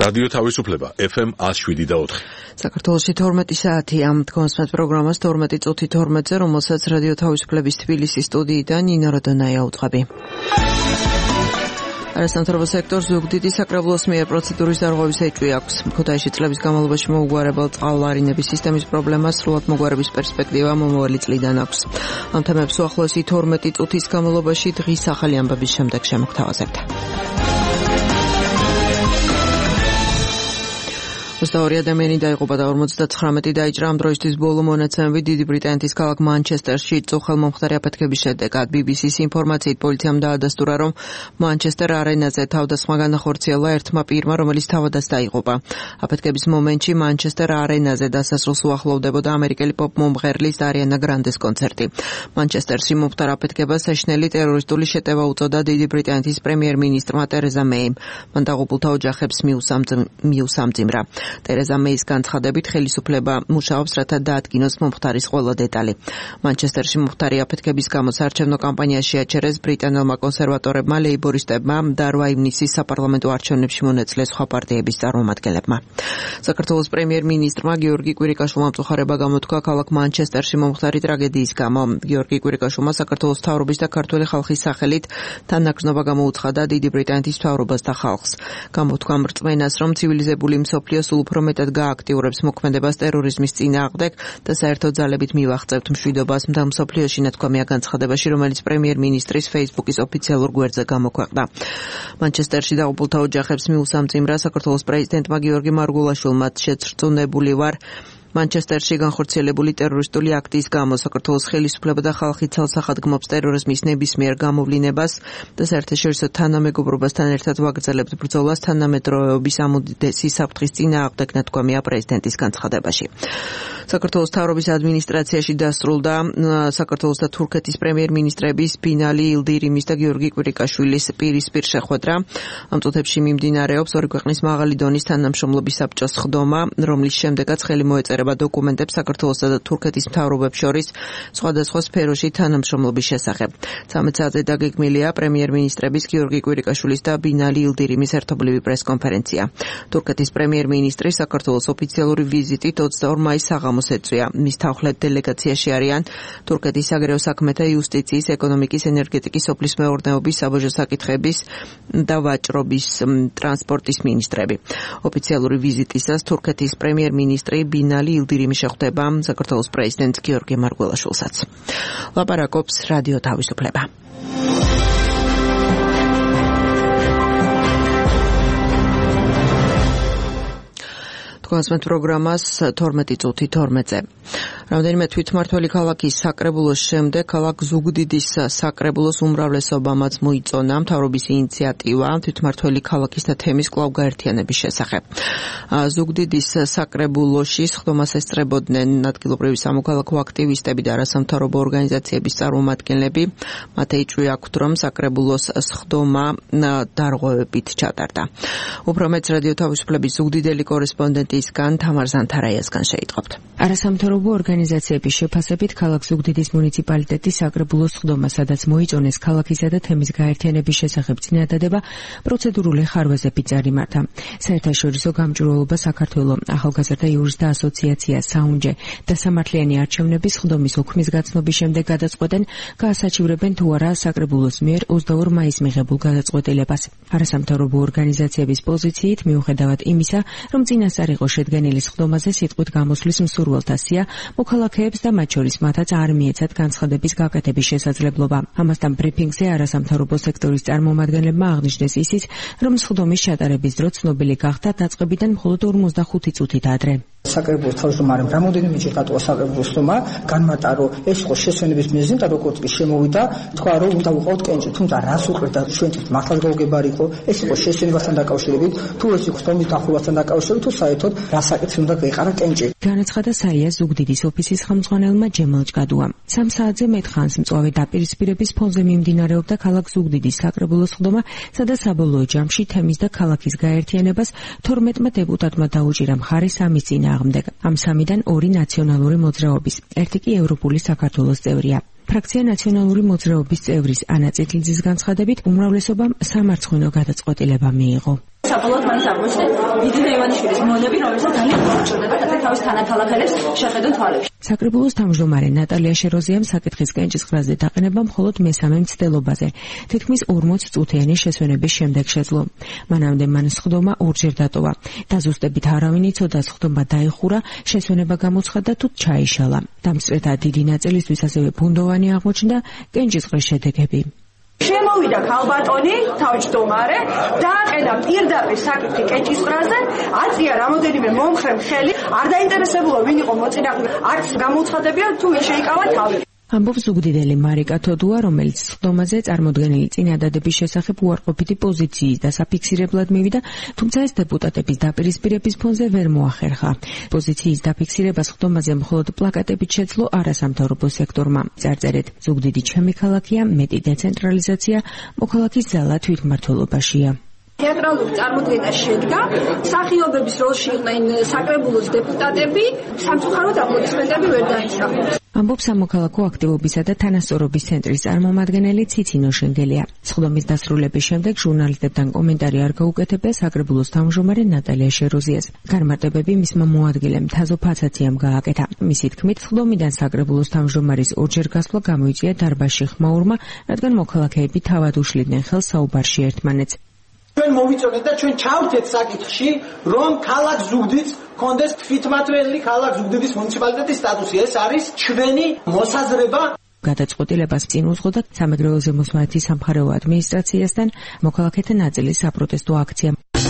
რადიო თავისუფლება FM 107.4. საქართველოში 12 საათია. კონსმეთ პროგრამას 12 წუთი 12-ზე, რომელსაც რადიო თავისუფლების თბილისის სტუდიიდან ნინა როდონაია უწყები. არასამთავრობო სექტორს ზუგდიდი საკრებულოს მიერ პროცედურის დარღვევის ეჭვი აქვს. ქუთაისში წლების განმავლობაში მოუგვარებელ წყალვარინების სისტემის პრობლემას სრულად მოგვარების პერსპექტივა მომავალი წლიდან აქვს. ამ თემებს უახლოესი 12 წუთის განმავლობაში დღის ახალი ამბების შემდეგ შემოგთავაზებთ. 22 ადამიანი დაიღუპა და 59 დაიჭრა. ამ დროისთვის ბოლო მონაცემები დიდი ბრიტანეთის ქალაქ მანჩესტერში წუხელმომხდარი აფეთქების შედეგად. BBC-ს ინფორმაციით პოლიციამ დაადასტურა, რომ მანჩესტერ არენაზე თავდასხმა განახორციელა ერთმა პირმა, რომელიც თავადაც დაიღუპა. აფეთქების მომენტში მანჩესტერ არენაზე დასასრულს უახლოვდებოდა ამერიკელი პოპ მომღერლის არიანა გრანდეს კონცერტი. მანჩესტერში მომხდარ აფეთქებას საშნელი ტერორისტული შეტევა უწოდა დიდი ბრიტანეთის პრემიერ-მინისტრმა ტერეზა მეიმ. მან დაღუპულთა ოჯახებს მიუსამძიმრა. ტერეზა მეის განცხადებით ხელისუფლება მუშაობს, რათა დაადგინოს მომხდარის ყველა დეტალი. მანჩესტერში მომხდარი აფეთქების გამო საარჩევნო კამპანიაში აჩერეს ბრიტანელმა კონსერვატორებმა, ლეიბორისტებმა და 8 ივნისის საპარლამენტო არჩევნებში მონაწილე სხვა პარტიების წარმომადგენლებმა. საქართველოს პრემიერ-მინისტრმა გიორგი კვირიკაშვილმა მწუხარება გამოთქვა ქალაქ მანჩესტერში მომხდარი ტრაგედიის გამო. გიორგი კვირიკაშვილმა საქართველოს მთავრობის და ქართული ხალხის სახელით თანაგრძნობა გამოუცხადა დიდი ბრიტანეთის მთავრობას და ხალხს. გამოთქვა რწმენას, რომ ცივილიზებული მსოფლიო სულ უფრო მეტად გააქტიურებს მოქმედებას ტერორიზმის წინააღმდეგ და საერთო ძალებით მივაღწევთ მშვიდობას მთელ მსოფლიოში, ნათქვამია განცხადებაში, რომელიც პრემიერ-მინისტრის Facebook-ის ოფიციალურ გვერდზე გამოქვეყნდა. მანჩესტერში დაღუპულთა ოჯახებს მიუსამძიმრა საქართველოს პრეზიდენტმა გიორგი მარგულაშვილმა. შეწრწუნებული ვარ მანჩესტერში განხორციელებული ტერორისტული აქტის გამო. საქართველოს ხელისუფლება და ხალხი ცალსახად გმობს ტერორიზმის ნებისმიერ გამოვლინებას და საერთაშორისო თანამეგობრობასთან ერთად ვაგრძელებთ ბრძოლას თანამედროვეობის ამუდესი საფრთხის წინააღმდეგ, ნათქვამია პრეზიდენტის განცხადებაში. საქართველოს მთავრობის ადმინისტრაციაში დასრულდა საქართველოს და თურქეთის პრემიერ-მინისტრების ბინალი ილდირიმის და გიორგი კვირიკაშვილის პირისპირ შეხვედრა. ამ წუთებში მიმდინარეობს ორი ქვეყნის მაღალი დონის თანამშრომლობის საბჭოს ხდომა, რომლის შემდეგაც ხელი მოეწერა დოკუმენტებს საქართველოსა და თურქეთის მთავრობებს შორის სხვადასხვა სფეროში თანამშრომლობის შესახებ. 13 საათზე დაგეგმილია პრემიერ-მინისტრების გიორგი კვირიკაშვილის და ბინალი ილდირიმის ერთობლივი პრესკონფერენცია. თურქეთის პრემიერ-მინისტრის საქართველოს ოფიციალური ვიზიტით 22 მაისს საღამოს ეწვია. მის თანხლებ დელეგაციაში არიან თურქეთის საგარეო საქმეთა, იუსტიციის, ეკონომიკის, ენერგეტიკის, სოფლის მეურნეობის, საბაჟო საკითხების და ვაჭრობის, ტრანსპორტის მინისტრები. ოფიციალური ვიზიტისას თურქეთის პრემიერ-მინისტრი ბინალი ილდირიმი შეხვდება საქართველოს პრეზიდენტ გიორგი მარგველაშვილსაც. ლაპარაკობს რადიო თავისუფლება. კონსმეთ პროგრამას 12 წუთი 12-ზე. რამდენიმე თვითმმართველი ქალაქის საკრებულოს შემდეგ ქალაქ ზუგდიდის საკრებულოს უმრავლესობამაც მოიწონა მთავრობის ინიციატივა თვითმმართველი ქალაქის და თემის კვლავ გაერთიანების შესახებ. ზუგდიდის საკრებულოში სხდომას ესწრებოდნენ ადგილობრივი სამოქალაქო აქტივისტები და არასამთავრობო ორგანიზაციების წარმომადგენლები. მათ ეჭვი აქვთ, რომ საკრებულოს სხდომა დარღვევებით ჩატარდა. უფრო მეც რადიო თავისუფლების ზუგდიდელი კორესპონდენტისგან თამარ ზანთარაიასგან შეიტყობთ. არასამთავრობო ორგანიზაციების შეფასებით ქალაქ ზუგდიდის მუნიციპალიტეტის საკრებულოს სხდომა, სადაც მოიწონეს ქალაქისა და თემის გაერთიანების შესახებ წინადადება, პროცედურული ხარვეზებით წარიმართა. საერთაშორისო გამჭვირვალობა საქართველოს ახალგაზრდა იურისტთა ასოციაცია საუნჯე და სამართლიანი არჩევნების სხდომის ოქმის გაცნობის შემდეგ გადაწყვეტენ, გაასაჩივრებენ თუ არა საკრებულოს მიერ 22 მაისს მიღებულ გადაწყვეტილებას. არასამთავრობო ორგანიზაციების პოზიციით, მიუხედავად იმისა, რომ წინასწარ იყო შედგენილი სხდომაზე სიტყვით გამოსვლის მსურველთა სია, მოქალაქეებს და მათ შორის მათაც არ მიეცათ განცხადების გაკეთების შესაძლებლობა. ამასთან ბრიფინგზე არასამთავრობო სექტორის წარმომადგენლებმა აღნიშნეს ისიც, რომ სხდომის ჩატარების დრო ცნობილი გახდა დაწყებიდან მხოლოდ 45 წუთით ადრე. საკრებულოს თავმჯდომარემ რამოდენიმეჯერ დატოვა საკრებულოს სხდომა, განმარტა, ეს იყო შესვენების მიზეზი და როგორც კი შემოვიდა, თქვა, რომ უნდა ვიყავთ კენჭი, თუმცა რას უყურდა ჩვენთვის მართლაც გაუგებარი იყო, ეს იყო შესვენებასთან დაკავშირებით, თუ ეს იყო სხდომის დახურვასთან დაკავშირებით, თუ საერთოდ რა საკითხი უნდა გაეყარა კენჭი. განაცხადა საია ზუგდიდის ოფისის ხელმძღვანელმა ჯემალ ჭკადუამ. 3 საათზე მეტ ხანს მწვავე დაპირისპირების ფონზე მიმდინარეობდა ქალაქ ზუგდიდის საკრებულოს სხდომა, სადაც საბოლოო ჯამში თემის და ქალაქის გაერთიანებას 12-მა დეპუტატმა დაუჭირა მხარი სამის წინააღმდეგ. ამ სამიდან 2 ნაციონალური მოძრაობის, ერთი კი ევროპული საქართველოს წევრია. ფრაქცია ნაციონალური მოძრაობის წევრის ანა წითლიძის განცხადებით, უმრავლესობამ სამარცხვინო გადაწყვეტილება მიიღო. საბოლოოდ მაინც აღმოჩნდა დიდი ლევანიშვილის მონები, რომელსაც ძალიან მოუჭირდება და თავის თანაქალაქელებს შეხედონ თვალებში. საკრებულოს თავმჯდომარე ნატალია შეროზიამ საკითხის კენჭისყრაზე დაყენება მხოლოდ მესამე მცდელობაზე, თითქმის 40 წუთიანი შესვენების შემდეგ შეძლო. მანამდე მან სხდომა ორჯერ დატოვა. დაზუსტებით არავინ იცოდა, სხდომა დაიხურა, შესვენება გამოცხადა თუ ჩაიშალა. დამსწრეთა დიდი ნაწილისთვის ასევე ბუნდოვანი აღმოჩნდა კენჭისყრის შედეგები. შემოვიდა ქალბატონი, თავმჯდომარე, დააყენა პირდაპირ საკითხი კენჭისყრაზე, აწია რამოდენიმე მომხრე ხელი, არ დაინტერესებულა ვინ იყო მოწინააღმდეგე, არც გამოუცხადებია თუ შეიკავა თავი. ამბობს ზუგდიდელი მარიკა თოდუა, რომელიც სხდომაზე წარმოდგენილი წინადადების შესახებ უარყოფითი პოზიციის და საფიქსირებლად მივიდა, თუმცა ეს დეპუტატების დაპირისპირების ფონზე ვერ მოახერხა. პოზიციის დაფიქსირება სხდომაზე მხოლოდ პლაკატებით შეძლო არასამთავრობო სექტორმა. წარწერეთ: ზუგდიდი ჩემი ქალაქია, მეტი დეცენტრალიზაცია, მოქალაქის ძალა თვითმმართველობაშია. თეატრალური წარმოდგენა შედგა, მსახიობების როლში იყვნენ საკრებულოს დეპუტატები, სამწუხაროდ აპლოდისმენტები ვერ დაიმსახურეს. ამბობს სამოქალაქო აქტივობისა და თანასწორობის ცენტრის წარმომადგენელი ციცინო შენგელია. სხდომის დასრულების შემდეგ ჟურნალისტებთან კომენტარი არ გაუკეთებია საკრებულოს თავმჯდომარე ნატალია შეროზიას. განმარტებები მისმა მოადგილემ თაზო ფაცაციამ გააკეთა. მისი თქმით, სხდომიდან საკრებულოს თავმჯდომარის ორჯერ გასვლა გამოიწვია დარბაზში ხმაურმა, რადგან მოქალაქეები თავად უშლიდნენ ხელს საუბარში ერთმანეთს. ჩვენ მოვიწონეთ და ჩვენ ჩავთეთ საკითხში, რომ ქალაქ ზუგდიდს კონდეს თვითმმართველი ქალაქ ზუგდიდის მუნიციპალიტეტის სტატუსი. ეს არის ჩვენი მოსაზრება. გადაწყვეტილებას წინ უძღოდა სამეგრელო ზემოსვანეთის სამხარეო ადმინისტრაციასთან მოქალაქეთა ნაწილის საპროტესტო აქცია.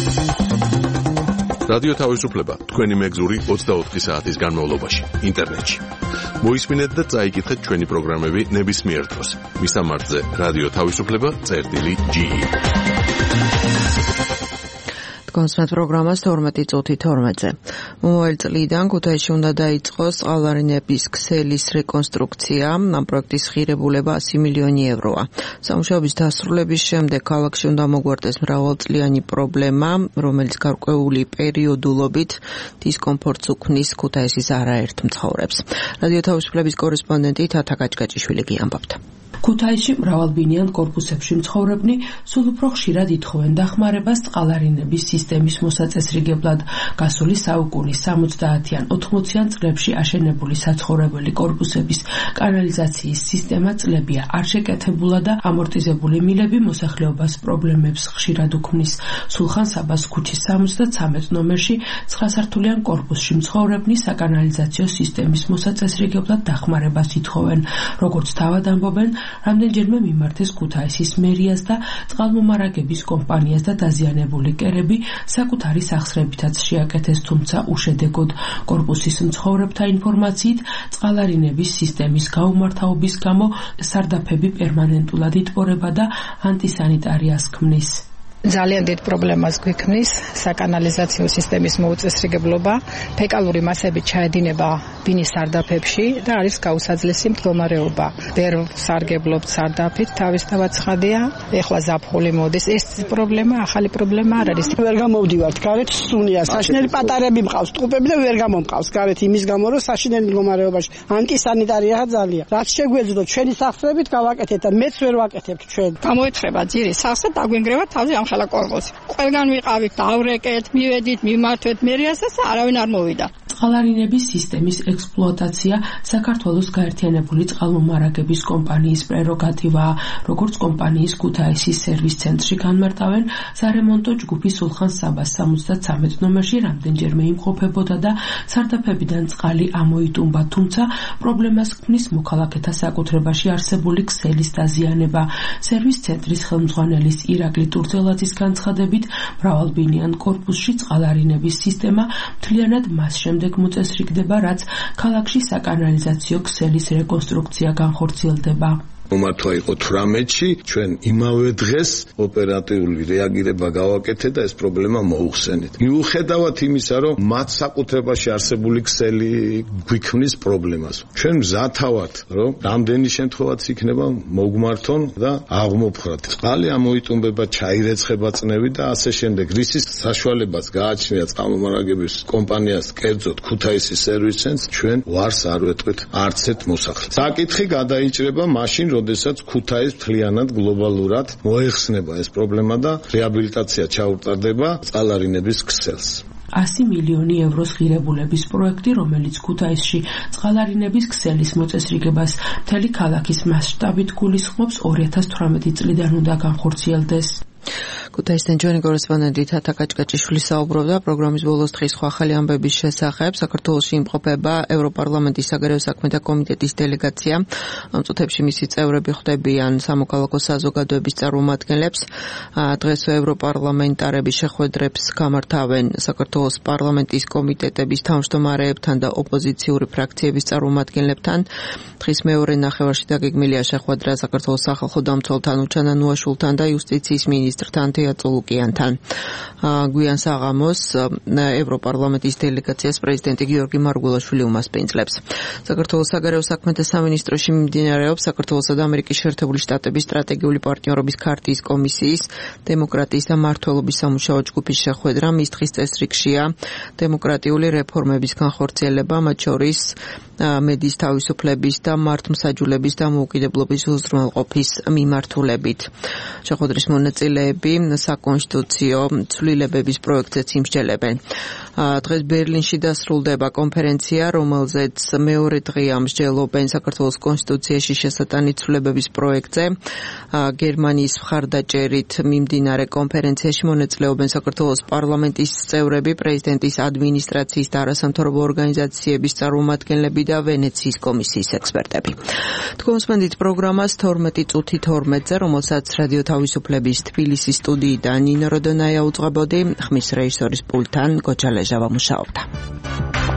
რადიო თავისუფლება თქვენი მეგზური 24 საათის განმავლობაში ინტერნეტში. მოისმინეთ და წაიკითხეთ ჩვენი პროგრამები ნებისმიერ დროს. მისამართზე რადიო თავისუფლება.ge. კონსერტ პროგრამას 12 წუთი 12-ზე. მომავალ წლიდან ქუთაისში უნდა დაიწყოს წყალვარინების ქსელის რეკონსტრუქცია. ამ პროექტის ღირებულება 100 მილიონი ევროა. სამუშაოების დასრულების შემდეგ ქალაქში უნდა მოგვარდეს მრავალწლიანი პრობლემა, რომელიც გარკვეული პერიოდულობით დისკომფორტს უქმნის ქუთაისის არაერთ მცხოვრებს. რადიო თავისუფლების კორესპონდენტი თათა კაჭკაჭიშვილი ამბობდა. ქუთაისში მრავალბინიან კორპუსებში მცხოვრებნი სულ უფრო ხშირად ითხოვენ დახმარებას წყალარინების სისტემის მოსაწესრიგებლად. გასული საუკუნის 70-ან 80-ან წლებში აშენებული საცხოვრებელი კორპუსების კანალიზაციის სისტემა წლებია არ შეკეთებულა და ამორტიზებული მილები მოსახლეობას პრობლემებს ხშირად უქმნის. სულხან საბას ქუჩის 73 ნომერში 9-სართულიან კორპუსში მცხოვრებნი საკანალიზაციო სისტემის მოსაწესრიგებლად დახმარებას ითხოვენ. როგორც თავად ამბობენ, რამდენჯერმე მიმართეს ქუთაისის მერიას და წყალმომარაგების კომპანიას და დაზიანებული კერები საკუთარი სახსრებითაც შეაკეთეს, თუმცა უშედეგოდ. კორპუსის მცხოვრებთა ინფორმაციით, წყალარინების სისტემის გაუმართავობის გამო სარდაფები პერმანენტულად იტყორება და ანტისანიტარიას ქმნის. ძალიან დიდ პრობლემას გვიქმნის საკანალიზაციო სისტემის მოუწესრიგებლობა, ფეკალური მასები ჩაედინება ბინის სარდაფებში და არის გაუსაძლესი მდგომარეობა. ვერ სარგებლობთ სარდაფით, თავისთავად ცხადია, ეხლა ზაფხული მოდის. ეს პრობლემა, ახალი პრობლემა არ არის. ვერ გამოვდივართ გარეთ სუნია. საშინელი პატარები მყავს, ტყუპები და ვერ გამომყავს გარეთ იმის გამო, რომ საშინელი მდგომარეობაში ანტისანიტარიაა ძალიან. რაც შეგვეძლოთ ჩვენი სახსრებით გავაკეთეთ და მეც ვერ ვაკეთებთ ჩვენ. გამოეთხრება ძირის სახსრა დაგვენგრევა თავზე ამ ხელა კორპუსი. ყველგან ვიყავით, დავრეკეთ, მივედით, მიმართვეთ მერიასაც არავინ არ მოვიდა. წყალარინების სისტემის ექსპლუატაცია საქართველოს გაერთიანებული წყალმომარაგების კომპანიის პრეროგატივაა. როგორც კომპანიის ქუთაისის სერვის ცენტრში განმარტავენ, სარემონტო ჯგუფი სულხან საბას 73 ნომერში რამდენჯერმე იმყოფებოდა და სარდაფებიდან წყალი ამოიტუმბა, თუმცა პრობლემას ქმნის მოქალაქეთა საკუთრებაში არსებული ქსელის დაზიანება. სერვის ცენტრის ხელმძღვანელის ირაკლი ტურცელაძის განცხადებით, მრავალბინიან კორპუსში წყალარინების სისტემა მთლიანად მას შემდეგ მოწესრიგდება, რაც ქალაქში საკანალიზაციო ქსელის რეკონსტრუქცია განხორციელდება. მომართვა იყო 18-ში, ჩვენ იმავე დღეს ოპერატიული რეაგირება გავაკეთეთ და ეს პრობლემა მოუხსენეთ. მიუხედავად იმისა, რომ მათ საკუთრებაში არსებული ქსელი გვიქმნის პრობლემას, ჩვენ მზათავართ, რომ რამდენი შემთხვევაც იქნება მოგმართონ და აღმოფხრათ. წყალი ამოიტუმბება, ჩაირეცხება წნევი და ასე შემდეგ. რისის საშუალებას გააჩნია წყალმომარაგების კომპანიას, კერძოდ ქუთაისის სერვის ცენტრს, ჩვენ ვარს არ ვეტყვით არც ერთ მოსახლეს. საკითხი გადაიჭრება მაშინ, როდესაც ქუთაის მთლიანად გლობალურად მოეხსნება ეს პრობლემა და რეაბილიტაცია ჩაუტარდება წყალარინების ქსელს. 100 მილიონი ევროს ღირებულების პროექტი, რომელიც ქუთაისში წყალარინების ქსელის მოწესრიგებას მთელი ქალაქის მასშტაბით გულისხმობს, 2018 წლიდან უნდა განხორციელდეს. ქუთაისთან ჩვენი კორესპონდენტი თათა კაჭკაჭიშვილი საუბრობდა პროგრამის ბოლოს დღის ხვალ ამბების შესახებ. საქართველოში იმყოფება ევროპარლამენტის საგარეო საქმეთა კომიტეტის დელეგაცია. ამ წუთებში მისი წევრები ხვდებიან სამოქალაქო საზოგადოების წარმომადგენლებს. დღეს ევროპარლამენტარები შეხვედრებს გამართავენ საქართველოს პარლამენტის კომიტეტების თავმჯდომარეებთან და ოპოზიციური ფრაქციების წარმომადგენლებთან. დღის მეორე ნახევარში დაგეგმილია შეხვედრა საქართველოს სახალხო დამცველთან უჩანა ნუაშულთან და იუსტიციის მინისტრთან თეატოლუკიანთან. გვიან საღამოს ევროპარლამენტის დელეგაციას პრეზიდენტი გიორგი მარგველაშვილი უმასპინძლებს. საქართველოს საგარეო საქმეთა სამინისტროში მიმდინარეობს საქართველოსა და ამერიკის შეერთებული შტატების სტრატეგიული პარტნიორობის ქარტიის კომისიის დემოკრატიის და მმართველობის სამუშაო ჯგუფის შეხვედრა. მის დღის წესრიგშია დემოკრატიული რეფორმების განხორციელება, მათ შორის მედიის თავისუფლების და მართლმსაჯულების დამოუკიდებლობის უზრუნველყოფის მიმართულებით. შეხვედრის მონაწილეები საკონსტიტუციო ცვლილებების პროექტზეც იმსჯელებენ. დღეს ბერლინში დასრულდება კონფერენცია, რომელზეც მეორე დღეა მსჯელობენ საქართველოს კონსტიტუციაში შესატანი ცვლილებების პროექტზე. გერმანიის მხარდაჭერით მიმდინარე კონფერენციაში მონაწილეობენ საქართველოს პარლამენტის წევრები, პრეზიდენტის ადმინისტრაციის და არასამთავრობო ორგანიზაციების წარმომადგენლები და ვენეციის კომისიის ექსპერტები. თქვენსმენდით პროგრამას 12:12-ზე, რომელსაც რადიო თავისუფლების თბილისის სტუდიიდან ნინო როდონაია უძღვებოდი, ხმის რეჟისორის პულტთან გოჯა ლეჟავა მუშაობდა.